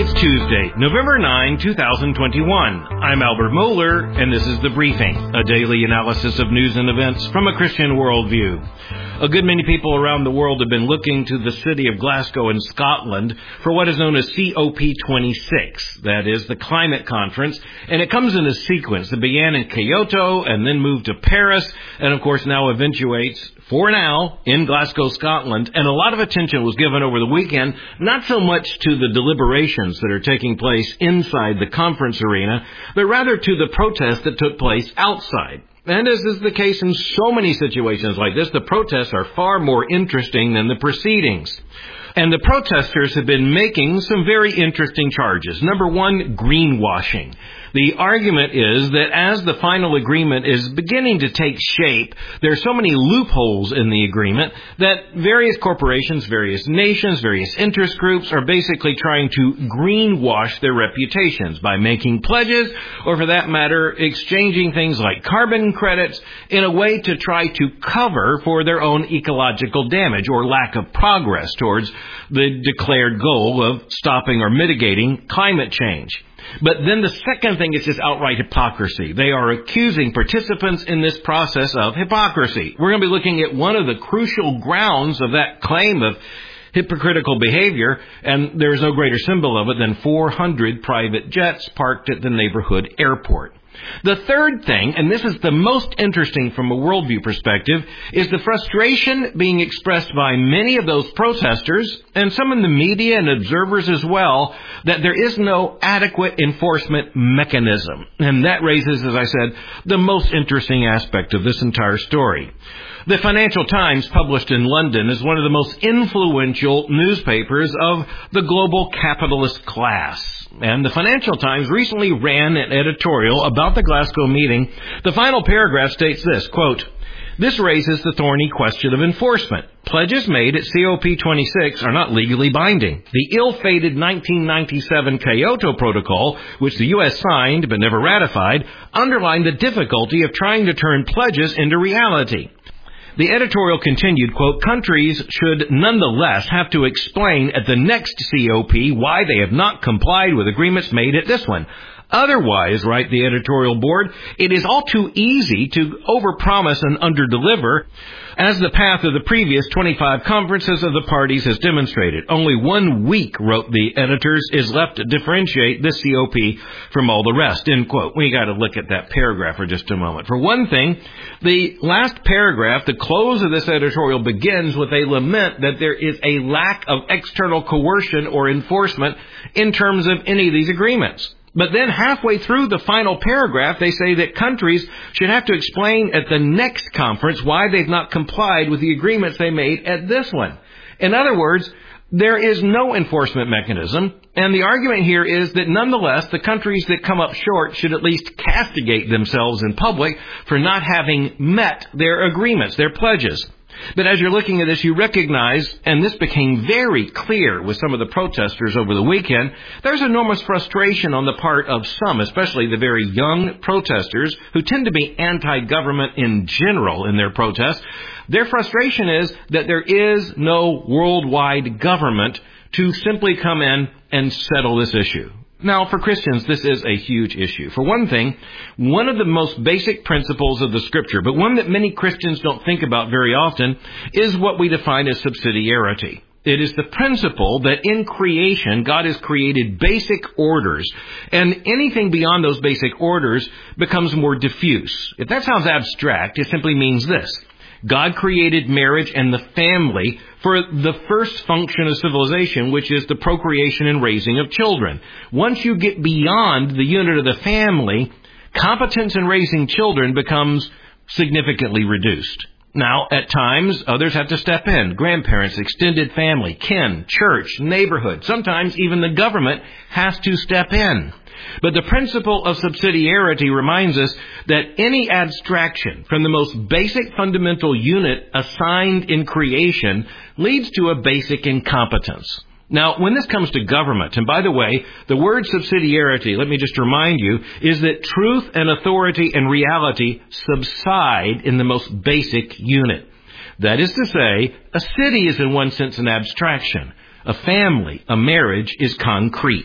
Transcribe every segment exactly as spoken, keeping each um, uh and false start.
It's Tuesday, November ninth, twenty twenty-one. I'm Albert Mohler, and this is The Briefing, a daily analysis of news and events from a Christian worldview. A good many people around the world have been looking to the city of Glasgow in Scotland for what is known as C O P twenty-six, that is, the climate conference, and it comes in a sequence that began in Kyoto and then moved to Paris, and of course now eventuates, for now, in Glasgow, Scotland, and a lot of attention was given over the weekend, not so much to the deliberations that are taking place inside the conference arena, but rather to the protests that took place outside. And as is the case in so many situations like this, the protests are far more interesting than the proceedings. And the protesters have been making some very interesting charges. Number one, greenwashing. The argument is that as the final agreement is beginning to take shape, there are so many loopholes in the agreement that various corporations, various nations, various interest groups are basically trying to greenwash their reputations by making pledges, or for that matter, exchanging things like carbon credits in a way to try to cover for their own ecological damage or lack of progress towards the declared goal of stopping or mitigating climate change. But then the second thing is just outright hypocrisy. They are accusing participants in this process of hypocrisy. We're going to be looking at one of the crucial grounds of that claim of hypocritical behavior, and there's no greater symbol of it than four hundred private jets parked at the neighborhood airport. The third thing, and this is the most interesting from a worldview perspective, is the frustration being expressed by many of those protesters, and some in the media and observers as well, that there is no adequate enforcement mechanism. And that raises, as I said, the most interesting aspect of this entire story. The Financial Times, published in London, is one of the most influential newspapers of the global capitalist class. And the Financial Times recently ran an editorial about the Glasgow meeting. The final paragraph states this, quote, "This raises the thorny question of enforcement. Pledges made at C O P twenty-six are not legally binding. The ill-fated nineteen ninety-seven Kyoto Protocol, which the U S signed but never ratified, underlined the difficulty of trying to turn pledges into reality." The editorial continued, quote, "Countries should nonetheless have to explain at the next C O P why they have not complied with agreements made at this one. Otherwise," write the editorial board, "it is all too easy to overpromise and underdeliver, as the path of the previous twenty-five conferences of the parties has demonstrated. Only one week," wrote the editors, "is left to differentiate this C O P from all the rest," end quote. We got to look at that paragraph for just a moment. For one thing, the last paragraph, the close of this editorial, begins with a lament that there is a lack of external coercion or enforcement in terms of any of these agreements. But then halfway through the final paragraph, they say that countries should have to explain at the next conference why they've not complied with the agreements they made at this one. In other words, there is no enforcement mechanism, and the argument here is that nonetheless, the countries that come up short should at least castigate themselves in public for not having met their agreements, their pledges. But as you're looking at this, you recognize, and this became very clear with some of the protesters over the weekend, there's enormous frustration on the part of some, especially the very young protesters, who tend to be anti-government in general in their protests. Their frustration is that there is no worldwide government to simply come in and settle this issue. Now, for Christians, this is a huge issue. For one thing, one of the most basic principles of the Scripture, but one that many Christians don't think about very often, is what we define as subsidiarity. It is the principle that in creation, God has created basic orders, and anything beyond those basic orders becomes more diffuse. If that sounds abstract, it simply means this. God created marriage and the family for the first function of civilization, which is the procreation and raising of children. Once you get beyond the unit of the family, competence in raising children becomes significantly reduced. Now, at times, others have to step in. Grandparents, extended family, kin, church, neighborhood. Sometimes even the government has to step in. But the principle of subsidiarity reminds us that any abstraction from the most basic fundamental unit assigned in creation leads to a basic incompetence. Now, when this comes to government, and by the way, the word subsidiarity, let me just remind you, is that truth and authority and reality subside in the most basic unit. That is to say, a city is in one sense an abstraction. A family, a marriage, is concrete.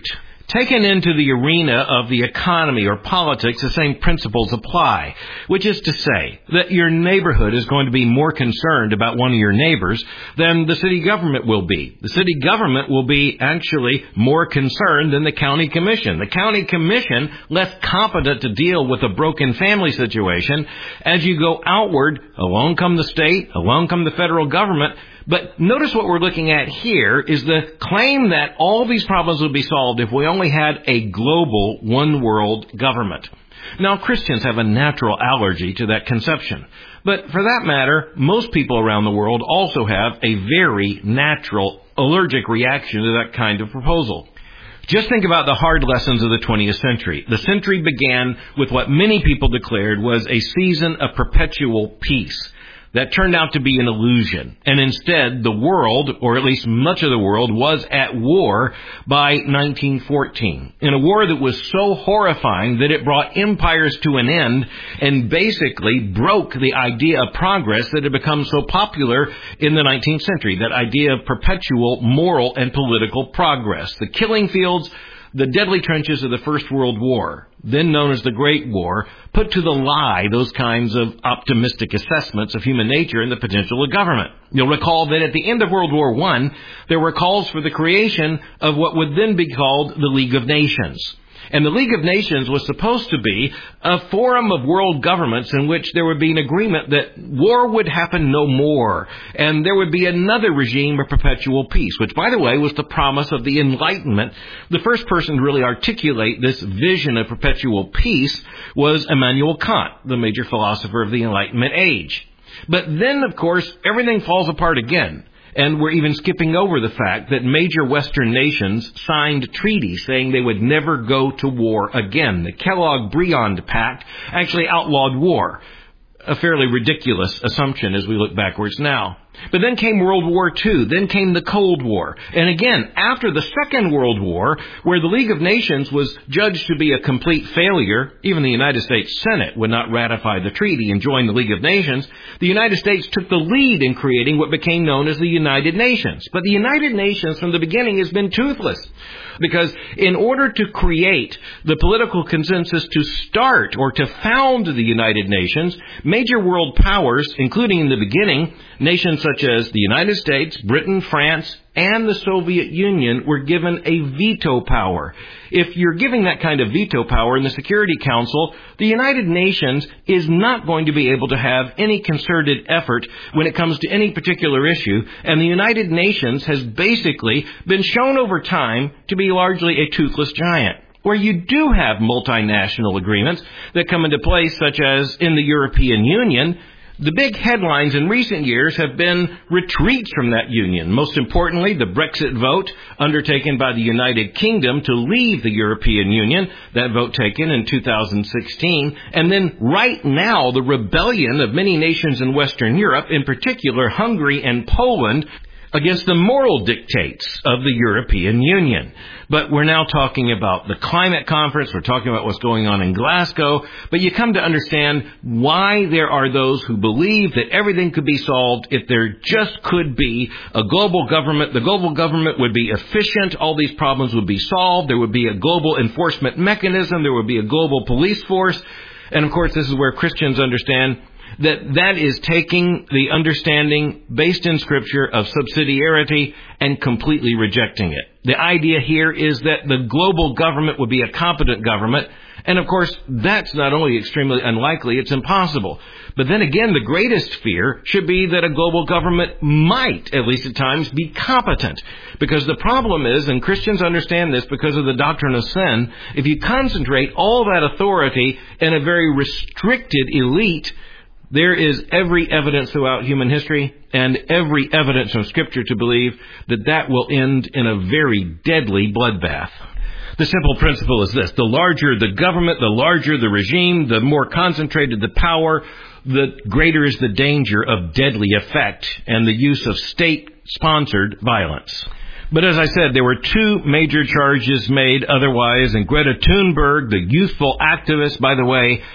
Taken into the arena of the economy or politics, the same principles apply, which is to say that your neighborhood is going to be more concerned about one of your neighbors than the city government will be. The city government will be actually more concerned than the county commission. The county commission less competent to deal with a broken family situation. As you go outward, along come the state, along come the federal government. But notice what we're looking at here is the claim that all these problems would be solved if we only had a global one-world government. Now, Christians have a natural allergy to that conception. But for that matter, most people around the world also have a very natural allergic reaction to that kind of proposal. Just think about the hard lessons of the twentieth century. The century began with what many people declared was a season of perpetual peace. That turned out to be an illusion. And instead, the world, or at least much of the world, was at war by nineteen fourteen. In a war that was so horrifying that it brought empires to an end and basically broke the idea of progress that had become so popular in the nineteenth century. That idea of perpetual moral and political progress. The killing fields, the deadly trenches of the First World War, then known as the Great War, put to the lie those kinds of optimistic assessments of human nature and the potential of government. You'll recall that at the end of World War One, there were calls for the creation of what would then be called the League of Nations. And the League of Nations was supposed to be a forum of world governments in which there would be an agreement that war would happen no more, and there would be another regime of perpetual peace, which, by the way, was the promise of the Enlightenment. The first person to really articulate this vision of perpetual peace was Immanuel Kant, the major philosopher of the Enlightenment age. But then, of course, everything falls apart again. And we're even skipping over the fact that major Western nations signed treaties saying they would never go to war again. The Kellogg-Briand Pact actually outlawed war. A fairly ridiculous assumption as we look backwards now. But then came World War Two. Then came the Cold War. And again, after the Second World War, where the League of Nations was judged to be a complete failure, even the United States Senate would not ratify the treaty and join the League of Nations, the United States took the lead in creating what became known as the United Nations. But the United Nations from the beginning has been toothless. Because in order to create the political consensus to start or to found the United Nations, major world powers, including in the beginning, nations such as the United States, Britain, France, and the Soviet Union were given a veto power. If you're giving that kind of veto power in the Security Council, the United Nations is not going to be able to have any concerted effort when it comes to any particular issue, and the United Nations has basically been shown over time to be largely a toothless giant. Where you do have multinational agreements that come into place, such as in the European Union, the big headlines in recent years have been retreats from that union. Most importantly, the Brexit vote undertaken by the United Kingdom to leave the European Union, that vote taken in two thousand sixteen. And then right now, the rebellion of many nations in Western Europe, in particular Hungary and Poland, against the moral dictates of the European Union. But we're now talking about the climate conference. We're talking about what's going on in Glasgow. But you come to understand why there are those who believe that everything could be solved if there just could be a global government. The global government would be efficient. All these problems would be solved. There would be a global enforcement mechanism. There would be a global police force. And, of course, this is where Christians understand that that is taking the understanding based in Scripture of subsidiarity and completely rejecting it. The idea here is that the global government would be a competent government, and of course, that's not only extremely unlikely, it's impossible. But then again, the greatest fear should be that a global government might, at least at times, be competent. Because the problem is, and Christians understand this because of the doctrine of sin, if you concentrate all that authority in a very restricted elite, there is every evidence throughout human history and every evidence from Scripture to believe that that will end in a very deadly bloodbath. The simple principle is this: the larger the government, the larger the regime, the more concentrated the power, the greater is the danger of deadly effect and the use of state-sponsored violence. But as I said, there were two major charges made otherwise, and Greta Thunberg, the youthful activist, by the way,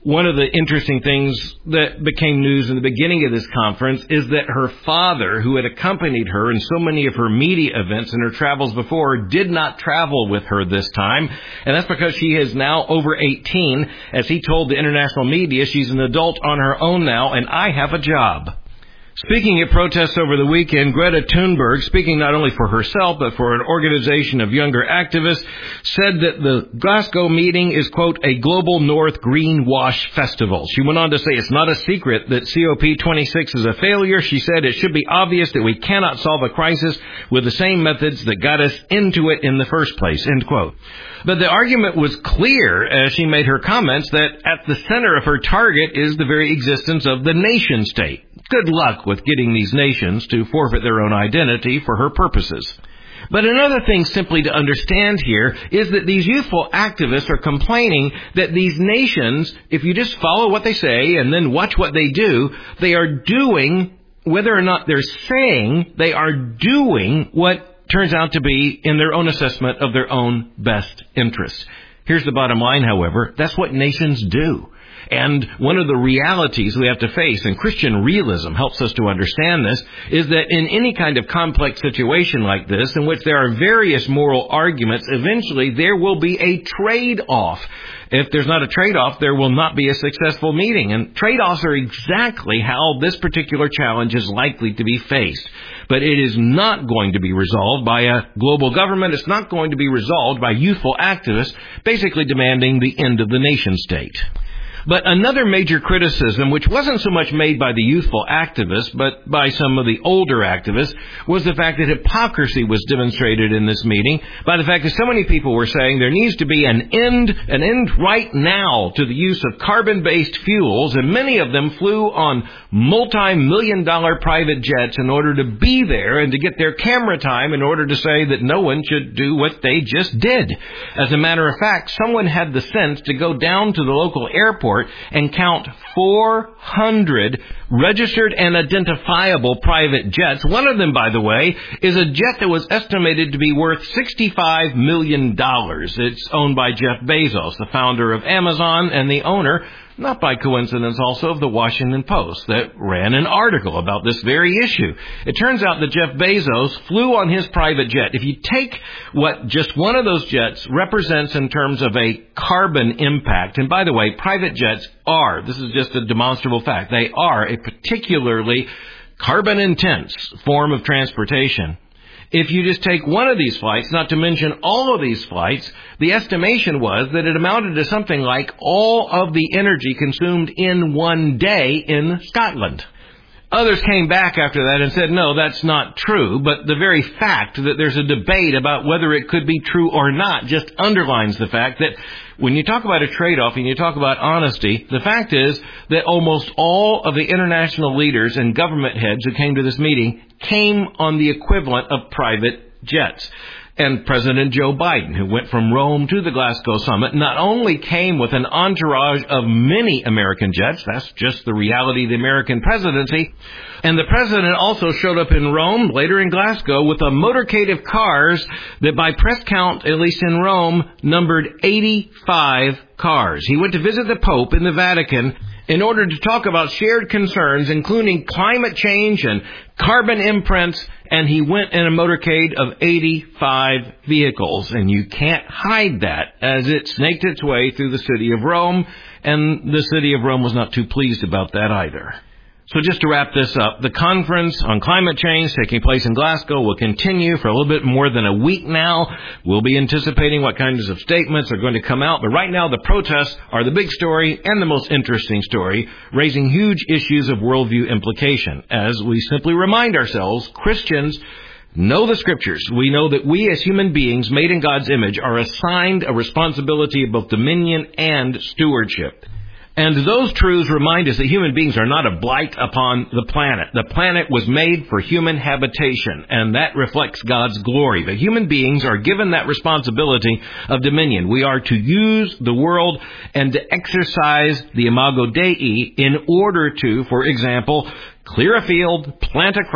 One of the interesting things that became news in the beginning of this conference is that her father, who had accompanied her in so many of her media events and her travels before, did not travel with her this time. And that's because she is now over eighteen. As he told the international media, she's an adult on her own now, and I have a job. Speaking at protests over the weekend, Greta Thunberg, speaking not only for herself but for an organization of younger activists, said that the Glasgow meeting is, quote, a global North greenwash festival. She went on to say it's not a secret that C O P twenty-six is a failure. She said it should be obvious that we cannot solve a crisis with the same methods that got us into it in the first place, end quote. But the argument was clear as she made her comments that at the center of her target is the very existence of the nation state. Good luck with getting these nations to forfeit their own identity for her purposes. But another thing simply to understand here is that these youthful activists are complaining that these nations, if you just follow what they say and then watch what they do, they are doing, whether or not they're saying, they are doing what turns out to be in their own assessment of their own best interests. Here's the bottom line, however. That's what nations do. And one of the realities we have to face, and Christian realism helps us to understand this, is that in any kind of complex situation like this, in which there are various moral arguments, eventually there will be a trade-off. If there's not a trade-off, there will not be a successful meeting. And trade-offs are exactly how this particular challenge is likely to be faced. But it is not going to be resolved by a global government. It's not going to be resolved by youthful activists basically demanding the end of the nation state. But another major criticism, which wasn't so much made by the youthful activists, but by some of the older activists, was the fact that hypocrisy was demonstrated in this meeting by the fact that so many people were saying there needs to be an end, an end right now to the use of carbon-based fuels, and many of them flew on multi-million dollar private jets in order to be there and to get their camera time in order to say that no one should do what they just did. As a matter of fact, someone had the sense to go down to the local airport and count four hundred registered and identifiable private jets. One of them, by the way, is a jet that was estimated to be worth sixty-five million dollars. It's owned by Jeff Bezos, the founder of Amazon and the owner, not by coincidence also, of the Washington Post that ran an article about this very issue. It turns out that Jeff Bezos flew on his private jet. If you take what just one of those jets represents in terms of a carbon impact, and by the way, private jets are, this is just a demonstrable fact, they are a particularly carbon-intense form of transportation. If you just take one of these flights, not to mention all of these flights, the estimation was that it amounted to something like all of the energy consumed in one day in Scotland. Others came back after that and said, no, that's not true, but the very fact that there's a debate about whether it could be true or not just underlines the fact that when you talk about a trade-off and you talk about honesty, the fact is that almost all of the international leaders and government heads who came to this meeting came on the equivalent of private jets. And President Joe Biden, who went from Rome to the Glasgow summit, not only came with an entourage of many American jets, that's just the reality of the American presidency, and the president also showed up in Rome, later in Glasgow, with a motorcade of cars that by press count, at least in Rome, numbered eighty-five cars. He went to visit the Pope in the Vatican in order to talk about shared concerns, including climate change and carbon imprints, and he went in a motorcade of eighty-five vehicles. And you can't hide that, as it snaked its way through the city of Rome, and the city of Rome was not too pleased about that either. So just to wrap this up, the conference on climate change taking place in Glasgow will continue for a little bit more than a week now. We'll be anticipating what kinds of statements are going to come out. But right now, the protests are the big story and the most interesting story, raising huge issues of worldview implication. As we simply remind ourselves, Christians know the Scriptures. We know that we as human beings made in God's image are assigned a responsibility of both dominion and stewardship. And those truths remind us that human beings are not a blight upon the planet. The planet was made for human habitation, and that reflects God's glory. But human beings are given that responsibility of dominion. We are to use the world and to exercise the imago Dei in order to, for example, clear a field, plant a crop,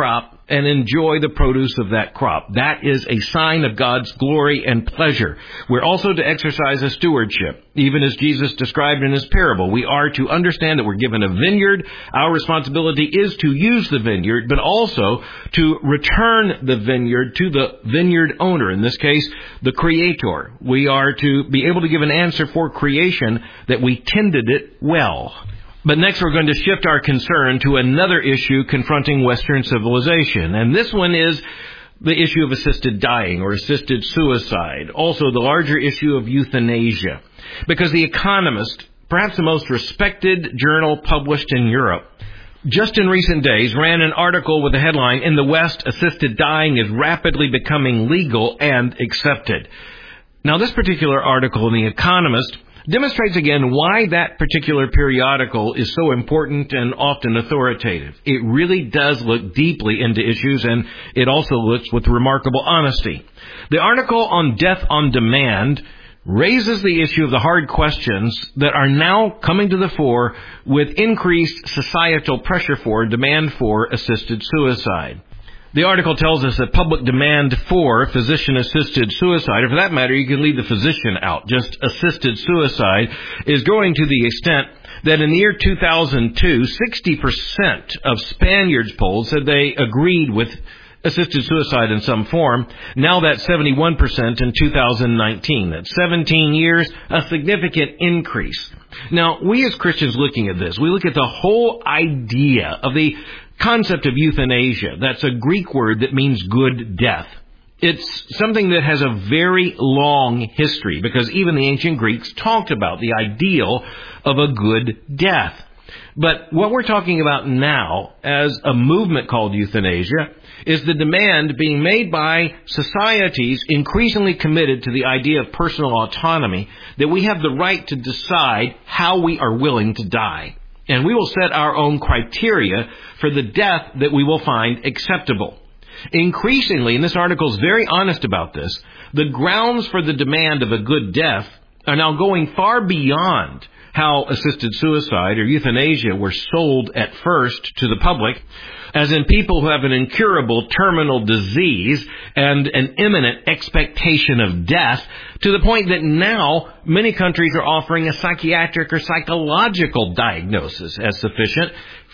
and enjoy the produce of that crop. That is a sign of God's glory and pleasure. We're also to exercise a stewardship. Even as Jesus described in his parable, we are to understand that we're given a vineyard. Our responsibility is to use the vineyard, but also to return the vineyard to the vineyard owner, in this case, the Creator. We are to be able to give an answer for creation that we tended it well. But next we're going to shift our concern to another issue confronting Western civilization. And this one is the issue of assisted dying or assisted suicide. Also the larger issue of euthanasia. Because The Economist, perhaps the most respected journal published in Europe, just in recent days ran an article with the headline, "In the West, assisted dying is rapidly becoming legal and accepted." Now this particular article in The Economist demonstrates again why that particular periodical is so important and often authoritative. It really does look deeply into issues, and it also looks with remarkable honesty. The article on death on demand raises the issue of the hard questions that are now coming to the fore with increased societal pressure for, demand for assisted suicide. The article tells us that public demand for physician-assisted suicide, or for that matter, you can leave the physician out, just assisted suicide, is growing to the extent that in the year two thousand two, sixty percent of Spaniards polled said they agreed with assisted suicide in some form. Now that's seventy-one percent in two thousand nineteen. That's seventeen years, a significant increase. Now, we as Christians looking at this, we look at the whole idea of the concept of euthanasia. That's a Greek word that means good death. It's something that has a very long history because even the ancient Greeks talked about the ideal of a good death. But what we're talking about now as a movement called euthanasia is the demand being made by societies increasingly committed to the idea of personal autonomy, that we have the right to decide how we are willing to die. And we will set our own criteria for the death that we will find acceptable. Increasingly, and this article is very honest about this, the grounds for the demand of a good death are now going far beyond how assisted suicide or euthanasia were sold at first to the public, as in people who have an incurable terminal disease and an imminent expectation of death, to the point that now many countries are offering a psychiatric or psychological diagnosis as sufficient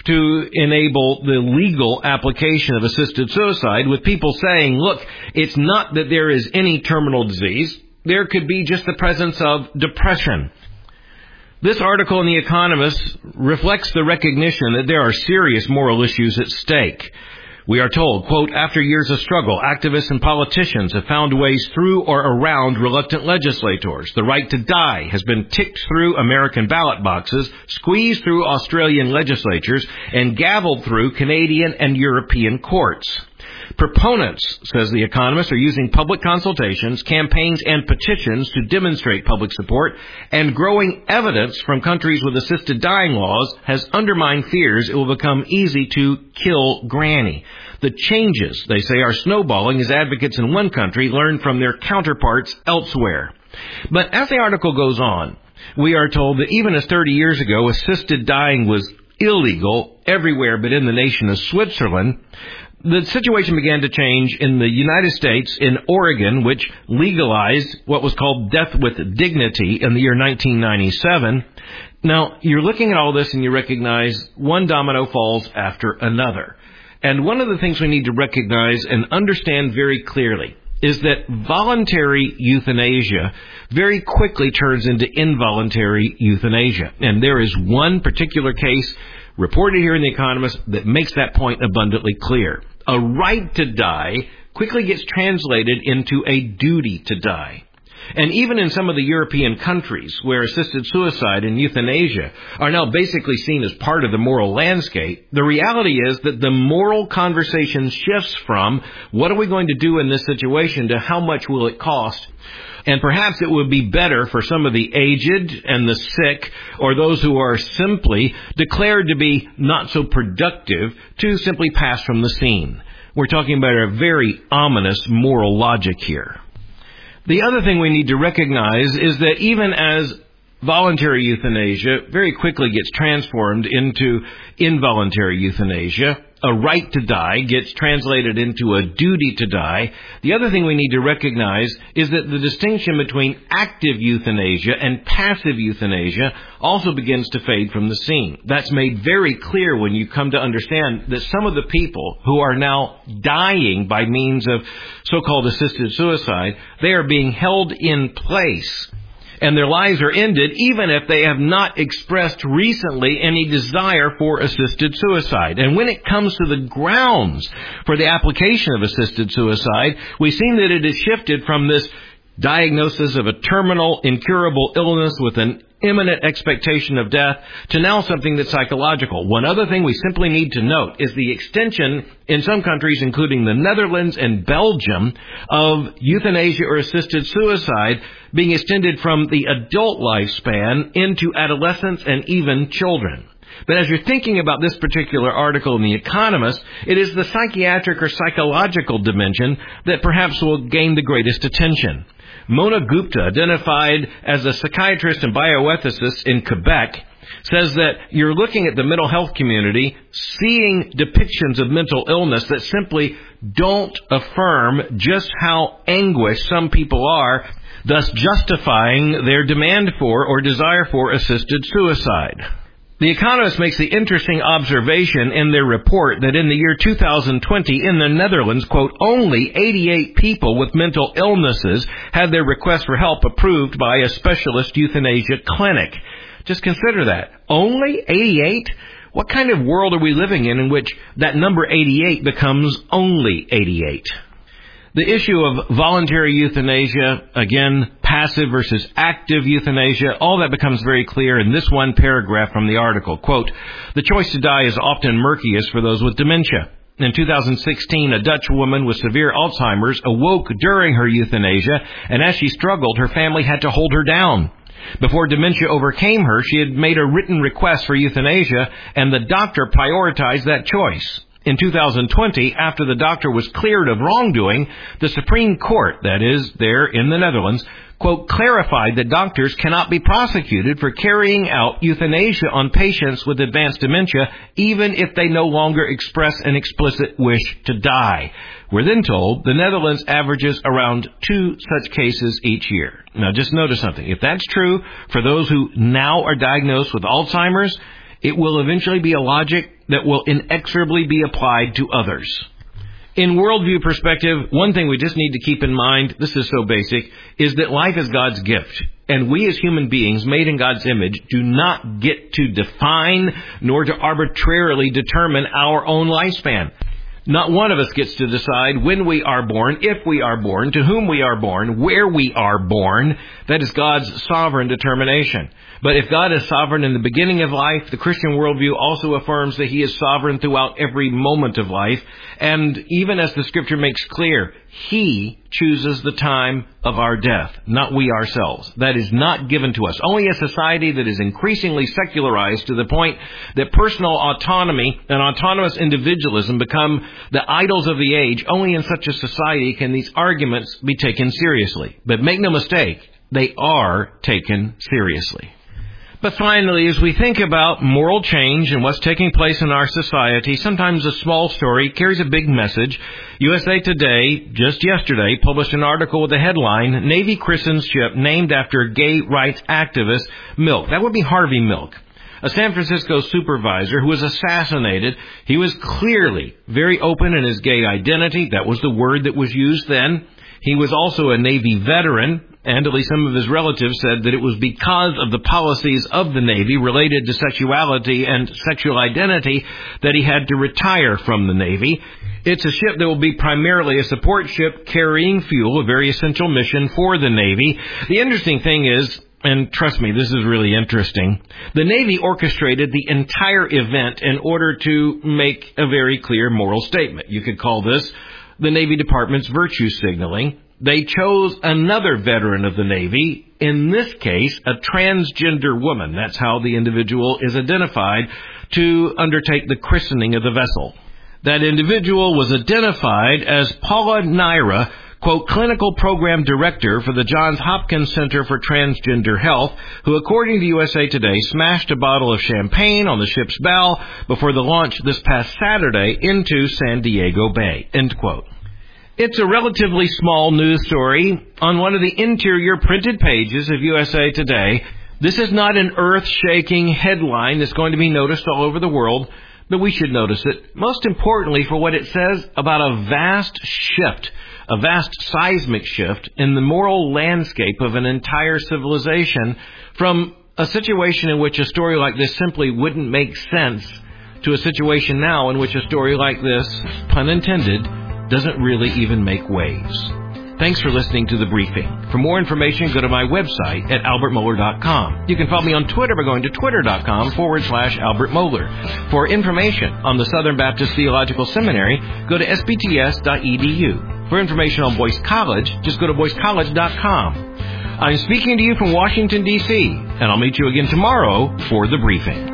to enable the legal application of assisted suicide, with people saying, look, it's not that there is any terminal disease. There could be just the presence of depression. This article in The Economist reflects the recognition that there are serious moral issues at stake. We are told, quote, after years of struggle, activists and politicians have found ways through or around reluctant legislators. The right to die has been ticked through American ballot boxes, squeezed through Australian legislatures, and gavelled through Canadian and European courts. Proponents, says The Economist, are using public consultations, campaigns, and petitions to demonstrate public support, and growing evidence from countries with assisted dying laws has undermined fears it will become easy to kill Granny. The changes, they say, are snowballing as advocates in one country learn from their counterparts elsewhere. But as the article goes on, we are told that even as thirty years ago, assisted dying was illegal everywhere but in the nation of Switzerland, the situation began to change in the United States, in Oregon, which legalized what was called death with dignity in the year nineteen ninety-seven. Now, you're looking at all this and you recognize one domino falls after another. And one of the things we need to recognize and understand very clearly is that voluntary euthanasia very quickly turns into involuntary euthanasia. And there is one particular case reported here in The Economist that makes that point abundantly clear. A right to die quickly gets translated into a duty to die. And even in some of the European countries where assisted suicide and euthanasia are now basically seen as part of the moral landscape, the reality is that the moral conversation shifts from what are we going to do in this situation to how much will it cost. And perhaps it would be better for some of the aged and the sick, or those who are simply declared to be not so productive, to simply pass from the scene. We're talking about a very ominous moral logic here. The other thing we need to recognize is that even as voluntary euthanasia very quickly gets transformed into involuntary euthanasia, a right to die gets translated into a duty to die, the other thing we need to recognize is that the distinction between active euthanasia and passive euthanasia also begins to fade from the scene. That's made very clear when you come to understand that some of the people who are now dying by means of so-called assisted suicide, they are being held in place, and their lives are ended even if they have not expressed recently any desire for assisted suicide. And when it comes to the grounds for the application of assisted suicide, we've seen that it has shifted from this diagnosis of a terminal, incurable illness with an imminent expectation of death to now something that's psychological. One other thing we simply need to note is the extension in some countries, including the Netherlands and Belgium, of euthanasia or assisted suicide being extended from the adult lifespan into adolescents and even children. But as you're thinking about this particular article in The Economist, it is the psychiatric or psychological dimension that perhaps will gain the greatest attention. Mona Gupta, identified as a psychiatrist and bioethicist in Quebec, says that you're looking at the mental health community, seeing depictions of mental illness that simply don't affirm just how anguished some people are, thus justifying their demand for or desire for assisted suicide. The Economist makes the interesting observation in their report that in the year two thousand twenty in the Netherlands, quote, only eighty-eight people with mental illnesses had their request for help approved by a specialist euthanasia clinic. Just consider that. Only eighty-eight? What kind of world are we living in in which that number eighty-eight becomes only eighty-eight? The issue of voluntary euthanasia, again, passive versus active euthanasia, all that becomes very clear in this one paragraph from the article. Quote, the choice to die is often murkiest for those with dementia. In two thousand sixteen, a Dutch woman with severe Alzheimer's awoke during her euthanasia, and as she struggled, her family had to hold her down. Before dementia overcame her, she had made a written request for euthanasia, and the doctor prioritized that choice. In two thousand twenty, after the doctor was cleared of wrongdoing, the Supreme Court, that is, there in the Netherlands, quote, clarified that doctors cannot be prosecuted for carrying out euthanasia on patients with advanced dementia, even if they no longer express an explicit wish to die. We're then told the Netherlands averages around two such cases each year. Now, just notice something. If that's true for those who now are diagnosed with Alzheimer's, it will eventually be a logic that will inexorably be applied to others. In worldview perspective, one thing we just need to keep in mind, this is so basic, is that life is God's gift. And we as human beings made in God's image do not get to define nor to arbitrarily determine our own lifespan. Not one of us gets to decide when we are born, if we are born, to whom we are born, where we are born. That is God's sovereign determination. But if God is sovereign in the beginning of life, the Christian worldview also affirms that He is sovereign throughout every moment of life. And even as the Scripture makes clear, He chooses the time of our death, not we ourselves. That is not given to us. Only a society that is increasingly secularized to the point that personal autonomy and autonomous individualism become the idols of the age, only in such a society can these arguments be taken seriously. But make no mistake, they are taken seriously. But finally, as we think about moral change and what's taking place in our society, sometimes a small story carries a big message. U S A Today, just yesterday, published an article with the headline, Navy christens ship named after gay rights activist Milk. That would be Harvey Milk, a San Francisco supervisor who was assassinated. He was clearly very open in his gay identity. That was the word that was used then. He was also a Navy veteran, and at least some of his relatives said that it was because of the policies of the Navy related to sexuality and sexual identity that he had to retire from the Navy. It's a ship that will be primarily a support ship carrying fuel, a very essential mission for the Navy. The interesting thing is, and trust me, this is really interesting, the Navy orchestrated the entire event in order to make a very clear moral statement. You could call this the Navy Department's virtue signaling. They chose another veteran of the Navy, in this case, a transgender woman. That's how the individual is identified, to undertake the christening of the vessel. That individual was identified as Paula Naira quote, clinical program director for the Johns Hopkins Center for Transgender Health, who, according to U S A Today, smashed a bottle of champagne on the ship's bow before the launch this past Saturday into San Diego Bay, end quote. It's a relatively small news story on one of the interior printed pages of U S A Today. This is not an earth-shaking headline that's going to be noticed all over the world, but we should notice it, most importantly for what it says about a vast shift, a vast seismic shift in the moral landscape of an entire civilization from a situation in which a story like this simply wouldn't make sense to a situation now in which a story like this, pun intended, doesn't really even make waves. Thanks for listening to The Briefing. For more information, go to my website at albert mohler dot com. You can follow me on Twitter by going to twitter.com forward slash Albert Mohler. For information on the Southern Baptist Theological Seminary, go to s b t s dot e d u. For information on Boyce College, just go to boyce college dot com. I'm speaking to you from Washington, D C, and I'll meet you again tomorrow for The Briefing.